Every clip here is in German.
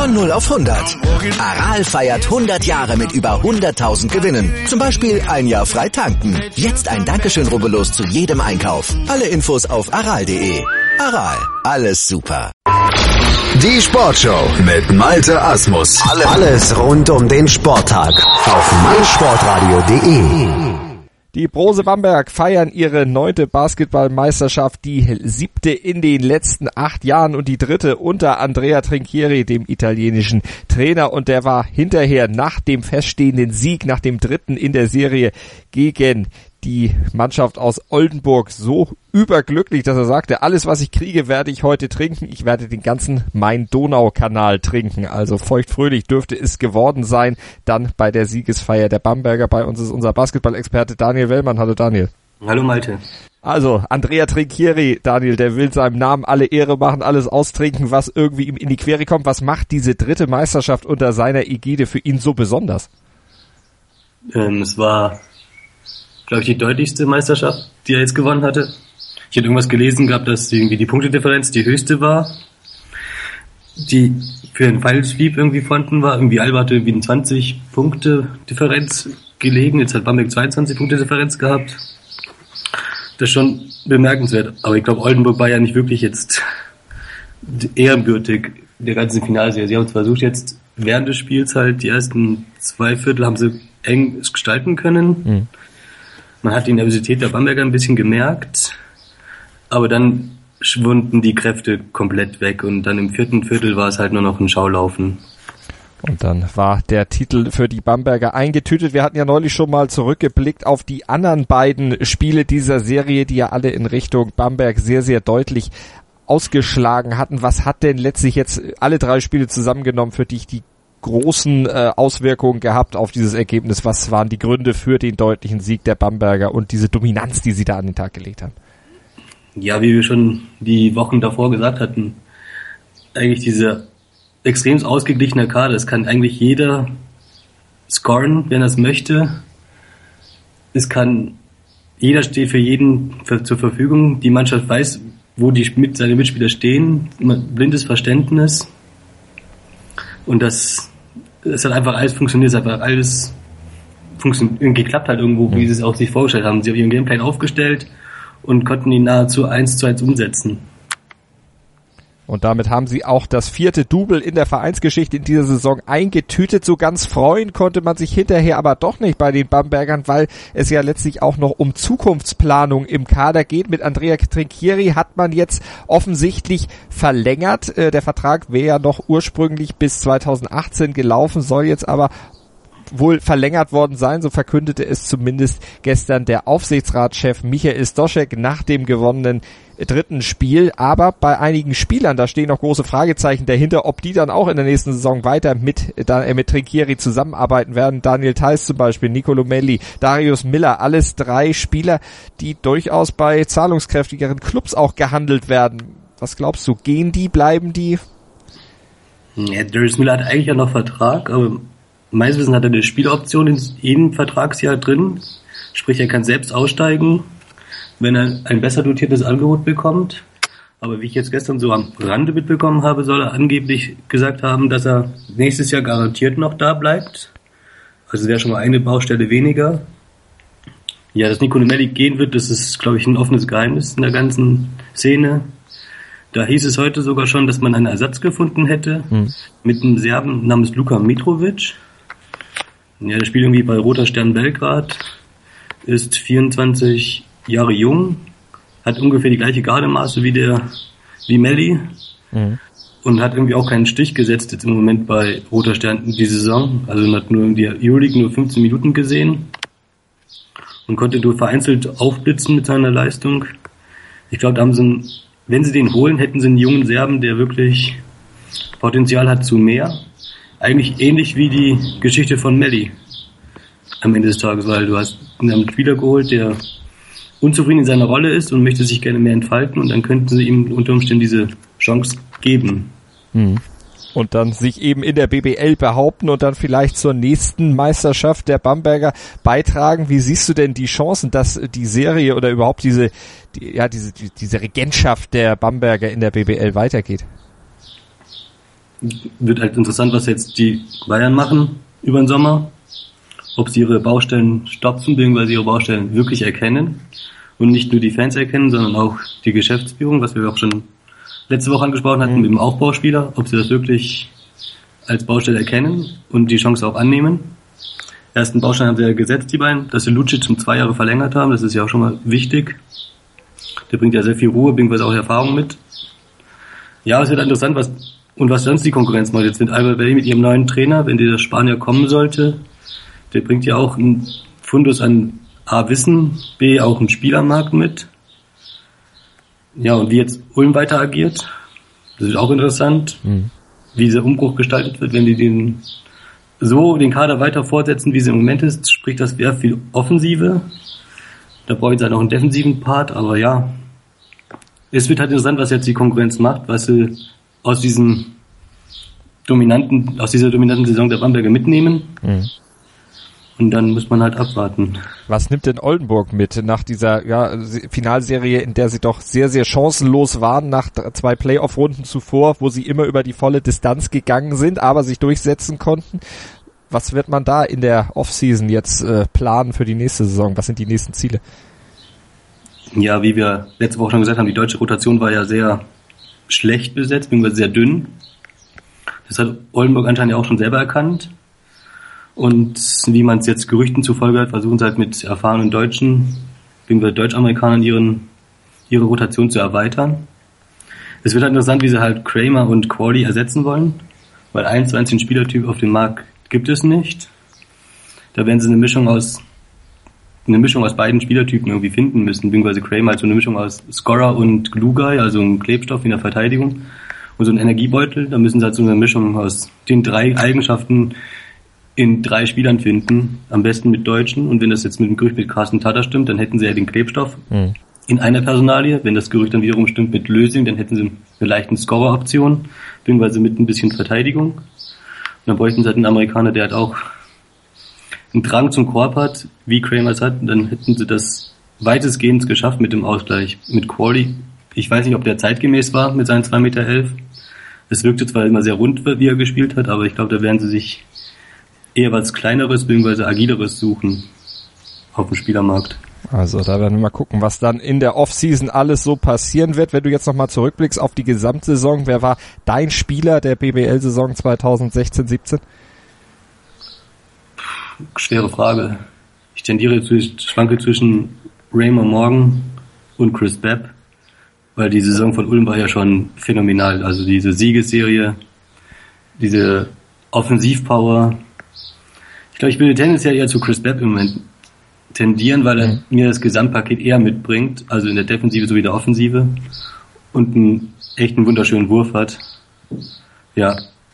Von 0 auf 100. Aral feiert 100 Jahre mit über 100.000 Gewinnen. Zum Beispiel ein Jahr frei tanken. Jetzt ein Dankeschön, rubbellos zu jedem Einkauf. Alle Infos auf aral.de. Aral, alles super. Die Sportshow mit Malte Asmus. Alles rund um den Sporttag auf meinsportradio.de. Die Brose Bamberg feiern ihre 9. Basketballmeisterschaft, die 7. in den letzten 8 Jahren und die 3. unter Andrea Trinchieri, dem italienischen Trainer. Und der war hinterher nach dem feststehenden Sieg, nach dem 3. in der Serie gegen die Mannschaft aus Oldenburg so überglücklich, dass er sagte, alles was ich kriege, werde ich heute trinken. Ich werde den ganzen Main-Donau-Kanal trinken. Also feuchtfröhlich dürfte es geworden sein, dann bei der Siegesfeier der Bamberger. Bei uns ist unser Basketball-Experte Daniel Wellmann. Hallo Daniel. Hallo Malte. Also Andrea Trinchieri, Daniel, der will seinem Namen alle Ehre machen, alles austrinken, was irgendwie ihm in die Quere kommt. Was macht diese 3. Meisterschaft unter seiner Ägide für ihn so besonders? Es war, glaube ich, die deutlichste Meisterschaft, die er jetzt gewonnen hatte. Ich hatte irgendwas gelesen gehabt, dass irgendwie die Punktedifferenz die höchste war, die für den Final Sweep irgendwie vorhanden war. Irgendwie Alba hatte irgendwie eine 20-Punkte-Differenz gelegen, jetzt hat Bamberg 22 Punkte Differenz gehabt. Das ist schon bemerkenswert, aber ich glaube, Oldenburg war ja nicht wirklich jetzt ehrenbürtig der ganzen Finalserie. Sie haben es versucht, jetzt während des Spiels halt die ersten 2 Viertel haben sie eng gestalten können. Man hat die Nervosität der Bamberger ein bisschen gemerkt, aber dann schwunden die Kräfte komplett weg und dann im 4. Viertel war es halt nur noch ein Schaulaufen. Und dann war der Titel für die Bamberger eingetütet. Wir hatten ja neulich schon mal zurückgeblickt auf die anderen beiden Spiele dieser Serie, die ja alle in Richtung Bamberg sehr, sehr deutlich ausgeschlagen hatten. Was hat denn letztlich jetzt alle 3 Spiele zusammengenommen für dich die großen Auswirkungen gehabt auf dieses Ergebnis? Was waren die Gründe für den deutlichen Sieg der Bamberger und diese Dominanz, die sie da an den Tag gelegt haben? Ja, wie wir schon die Wochen davor gesagt hatten, eigentlich dieser extrem ausgeglichene Kader, das kann eigentlich jeder scoren, wenn er es möchte. Jeder steht für jeden zur Verfügung. Die Mannschaft weiß, wo seine Mitspieler stehen, blindes Verständnis. Und es hat einfach alles funktioniert, es hat einfach alles geklappt halt irgendwo, wie sie es auch sich vorgestellt haben. Sie haben ihren Gameplan aufgestellt und konnten ihn nahezu 1:1 umsetzen. Und damit haben sie auch das 4. Double in der Vereinsgeschichte in dieser Saison eingetütet. So ganz freuen konnte man sich hinterher aber doch nicht bei den Bambergern, weil es ja letztlich auch noch um Zukunftsplanung im Kader geht. Mit Andrea Trinchieri hat man jetzt offensichtlich verlängert. Der Vertrag wäre ja noch ursprünglich bis 2018 gelaufen, soll jetzt aber wohl verlängert worden sein, so verkündete es zumindest gestern der Aufsichtsratschef Michael Stoschek nach dem gewonnenen 3. Spiel. Aber bei einigen Spielern, da stehen noch große Fragezeichen dahinter, ob die dann auch in der nächsten Saison weiter mit Trinchieri zusammenarbeiten werden. Daniel Theiss zum Beispiel, Nicolo Melli, Darius Miller, alles 3 Spieler, die durchaus bei zahlungskräftigeren Clubs auch gehandelt werden. Was glaubst du, gehen die, bleiben die? Ja, Darius Miller hat eigentlich ja noch Vertrag, aber meines Wissens hat er eine Spieloption in jedem Vertragsjahr drin. Sprich, er kann selbst aussteigen, wenn er ein besser dotiertes Angebot bekommt. Aber wie ich jetzt gestern so am Rande mitbekommen habe, soll er angeblich gesagt haben, dass er nächstes Jahr garantiert noch da bleibt. Also wäre schon mal eine Baustelle weniger. Ja, dass Nicolo Melli gehen wird, das ist, glaube ich, ein offenes Geheimnis in der ganzen Szene. Da hieß es heute sogar schon, dass man einen Ersatz gefunden hätte mit einem Serben namens Luka Mitrovic. Ja, der spielt irgendwie bei Roter Stern Belgrad, ist 24 Jahre jung, hat ungefähr die gleiche Gardemaße wie Melli und hat irgendwie auch keinen Stich gesetzt jetzt im Moment bei Roter Stern die Saison. Also hat nur in der Euroleague nur 15 Minuten gesehen und konnte nur vereinzelt aufblitzen mit seiner Leistung. Ich glaube, da haben sie wenn sie den holen, hätten sie einen jungen Serben, der wirklich Potenzial hat zu mehr. Eigentlich ähnlich wie die Geschichte von Melli am Ende des Tages, weil du hast einen Spieler geholt, der unzufrieden in seiner Rolle ist und möchte sich gerne mehr entfalten und dann könnten sie ihm unter Umständen diese Chance geben. Und dann sich eben in der BBL behaupten und dann vielleicht zur nächsten Meisterschaft der Bamberger beitragen. Wie siehst du denn die Chancen, dass die Serie oder überhaupt diese Regentschaft der Bamberger in der BBL weitergeht? Wird halt interessant, was jetzt die Bayern machen über den Sommer. Ob sie ihre Baustellen stopfen, beziehungsweise ihre Baustellen wirklich erkennen. Und nicht nur die Fans erkennen, sondern auch die Geschäftsführung, was wir auch schon letzte Woche angesprochen hatten, mit dem Aufbauspieler. Ob sie das wirklich als Baustelle erkennen und die Chance auch annehmen. Ersten Baustein haben sie ja gesetzt, die beiden, dass sie Lucic um 2 Jahre verlängert haben. Das ist ja auch schon mal wichtig. Der bringt ja sehr viel Ruhe, beziehungsweise auch Erfahrung mit. Ja, es wird interessant, was sonst die Konkurrenz macht. Jetzt mit Albert Belli, mit ihrem neuen Trainer, wenn dieser Spanier kommen sollte, der bringt ja auch einen Fundus an A, Wissen, B, auch einen Spielermarkt mit. Ja, und wie jetzt Ulm weiter agiert, das ist auch interessant, wie dieser Umbruch gestaltet wird, wenn die den Kader weiter fortsetzen, wie es im Moment ist, sprich das wäre viel Offensive. Da brauche ich dann auch einen defensiven Part, aber ja, es wird halt interessant, was jetzt die Konkurrenz macht, was sie aus dieser dominanten Saison der Bamberger mitnehmen. Und dann muss man halt abwarten. Was nimmt denn Oldenburg mit nach dieser Finalserie, in der sie doch sehr, sehr chancenlos waren, nach 2 Playoff-Runden zuvor, wo sie immer über die volle Distanz gegangen sind, aber sich durchsetzen konnten? Was wird man da in der Offseason jetzt planen für die nächste Saison? Was sind die nächsten Ziele? Ja, wie wir letzte Woche schon gesagt haben, die deutsche Rotation war ja sehr schlecht besetzt, beziehungsweise sehr dünn. Das hat Oldenburg anscheinend ja auch schon selber erkannt. Und wie man es jetzt Gerüchten zufolge hat, versuchen sie halt mit erfahrenen Deutschen, beziehungsweise Deutsch-Amerikanern ihre Rotation zu erweitern. Es wird halt interessant, wie sie halt Kramer und Qualley ersetzen wollen, weil 21 Spielertyp auf dem Markt gibt es nicht. Da werden sie eine Mischung aus beiden Spielertypen irgendwie finden müssen, beziehungsweise Kramer halt so eine Mischung aus Scorer und Glue Guy, also ein Klebstoff in der Verteidigung und so ein Energiebeutel. Da müssen sie halt so eine Mischung aus den 3 Eigenschaften in 3 Spielern finden, am besten mit Deutschen. Und wenn das jetzt mit dem Gerücht mit Carsten Tatter stimmt, dann hätten sie ja den Klebstoff in einer Personalie. Wenn das Gerücht dann wiederum stimmt mit Lösing, dann hätten sie eine leichte Scorer-Option, beziehungsweise mit ein bisschen Verteidigung. Und dann bräuchten sie halt einen Amerikaner, der halt auch einen Drang zum Korb hat, wie Kramer es hat. Und dann hätten sie das weitestgehend geschafft mit dem Ausgleich. Mit Qualley, ich weiß nicht, ob der zeitgemäß war mit seinen 2,11 Meter. Es wirkte zwar immer sehr rund, wie er gespielt hat, aber ich glaube, da werden sie sich eher was Kleineres bzw. Agileres suchen auf dem Spielermarkt. Also da werden wir mal gucken, was dann in der Offseason alles so passieren wird. Wenn du jetzt nochmal zurückblickst auf die Gesamtsaison, wer war dein Spieler der BBL-Saison 2016-17? Schwere Frage. Ich schwanke zwischen Raymond Morgan und Chris Bepp, weil die Saison von Ulm war ja schon phänomenal. Also diese Siegesserie, diese Offensivpower. Ich glaube, ich würde tendenziell eher zu Chris Bepp im Moment tendieren, weil er mir das Gesamtpaket eher mitbringt, also in der Defensive sowie der Offensive und einen echten wunderschönen Wurf hat. Ja.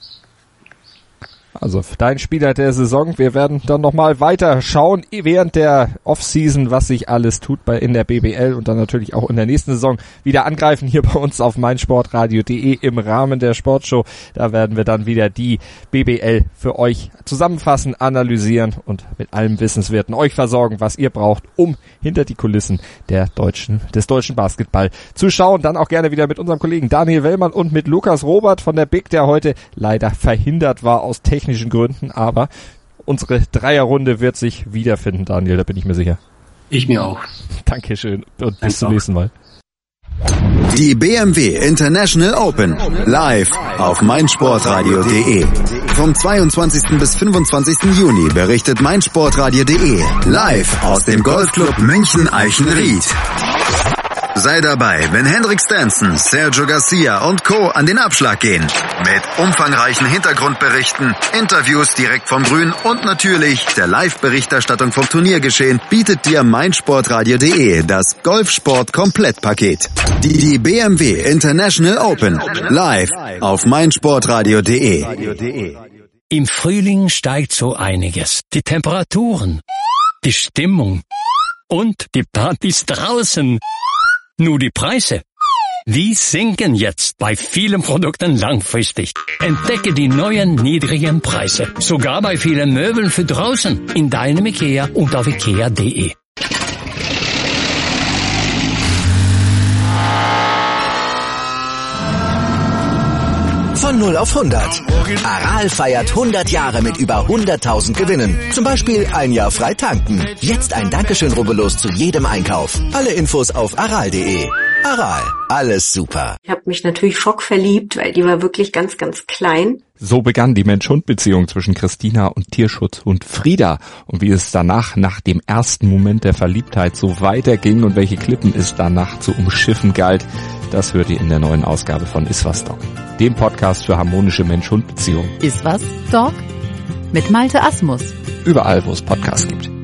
Also dein Spieler der Saison. Wir werden dann nochmal weiter schauen während der Offseason, was sich alles tut in der BBL und dann natürlich auch in der nächsten Saison wieder angreifen hier bei uns auf meinsportradio.de im Rahmen der Sportshow. Da werden wir dann wieder die BBL für euch zusammenfassen, analysieren und mit allem Wissenswerten euch versorgen, was ihr braucht, um hinter die Kulissen des deutschen Basketball zu schauen. Dann auch gerne wieder mit unserem Kollegen Daniel Wellmann und mit Lukas Robert von der BIG, der heute leider verhindert war aus technischen Gründen, aber unsere Dreierrunde wird sich wiederfinden, Daniel, da bin ich mir sicher. Ich mir auch. Dankeschön und bis zum nächsten Mal. Die BMW International Open live auf meinsportradio.de. Vom 22. bis 25. Juni berichtet meinsportradio.de live aus dem Golfclub München Eichenried. Sei dabei, wenn Henrik Stenson, Sergio Garcia und Co. an den Abschlag gehen. Mit umfangreichen Hintergrundberichten, Interviews direkt vom Grün und natürlich der Live-Berichterstattung vom Turniergeschehen bietet dir meinsportradio.de das Golfsport-Komplettpaket. Die BMW International Open live auf meinsportradio.de. Im Frühling steigt so einiges. Die Temperaturen, die Stimmung und die Partys draußen. Nur die Preise, die sinken jetzt bei vielen Produkten langfristig. Entdecke die neuen niedrigen Preise, sogar bei vielen Möbeln für draußen, in deinem IKEA und auf ikea.de. Von 0 auf 100. Aral feiert 100 Jahre mit über 100.000 Gewinnen. Zum Beispiel ein Jahr frei tanken. Jetzt ein Dankeschön, rubbellos zu jedem Einkauf. Alle Infos auf aral.de. Aral, alles super. Ich habe mich natürlich schockverliebt, weil die war wirklich ganz, ganz klein. So begann die Mensch-Hund-Beziehung zwischen Christina und Tierschutzhund Frieda. Und wie es danach, nach dem ersten Moment der Verliebtheit, so weiterging und welche Klippen es danach zu umschiffen galt, das hört ihr in der neuen Ausgabe von Iswas Dog, dem Podcast für harmonische Mensch-Hund-Beziehungen. Iswas Dog? Mit Malte Asmus. Überall, wo es Podcasts gibt.